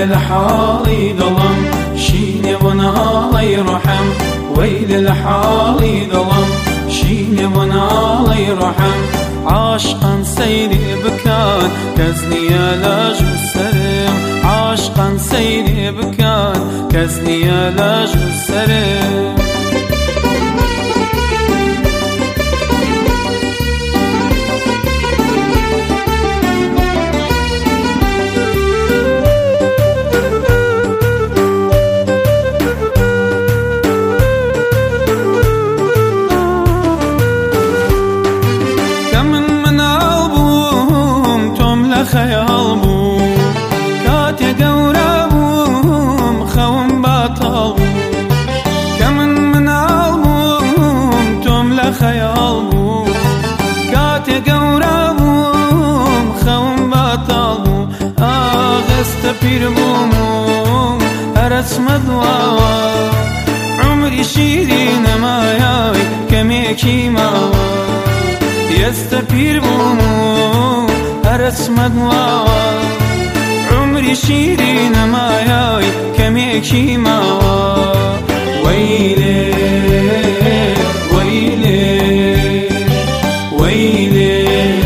الحالي ظلم شيني ونالي رحم ويل الحالي ظلم شيني ونالي رحم عاشقا سيري بكان كزني لاج السرم عاشقا سيري بكان كزني لاج السرم خيال بو كاتي قورا بوم خوم باطل كمن من عالبوم توم لخيال بو كاتي قورا بوم خوم باطل اغست بير بوم ارسم دواوا عمري شيرين ما ياي كميكي ماوا يستبير بوم رسمت واوا عمري شيرين ما ياي كميكي ماوا ويلي ويلي ويلي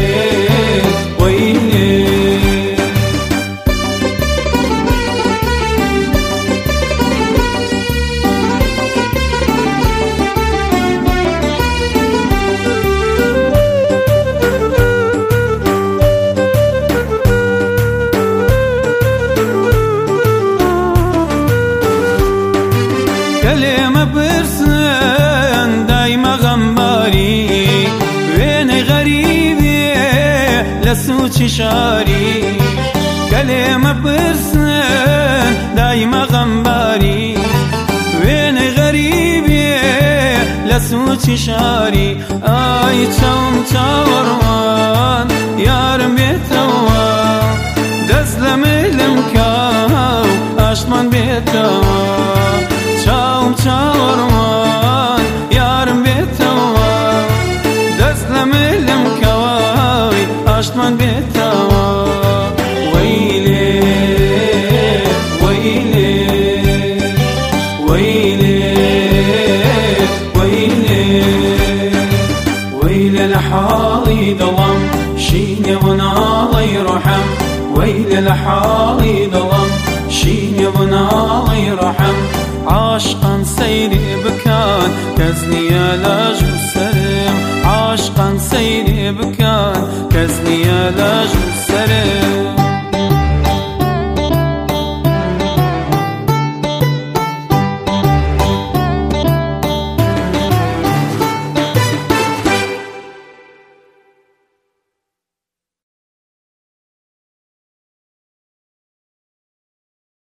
ويلي كلمة برسن دايما غنباري وين غريبي لسوتي شاري كلمة برسن دايما غنباري وين غريبي لسوتي شاري اي توم تاوروان يارم بيتوان دزلم المكاو اشمان بيتوان چاوم چاورمان یارم بیتوا دستم علم کواوی اشتمان بیتوا ویلی ویلی ویلی ویلی ویل الحالي ظلم شيني ونالي رحم ويل الحالي ظلم شيني ونالي رحم عاشقا سيري بكان كزني لاج السرم عاشقا سيري بكان كزني لاج السرم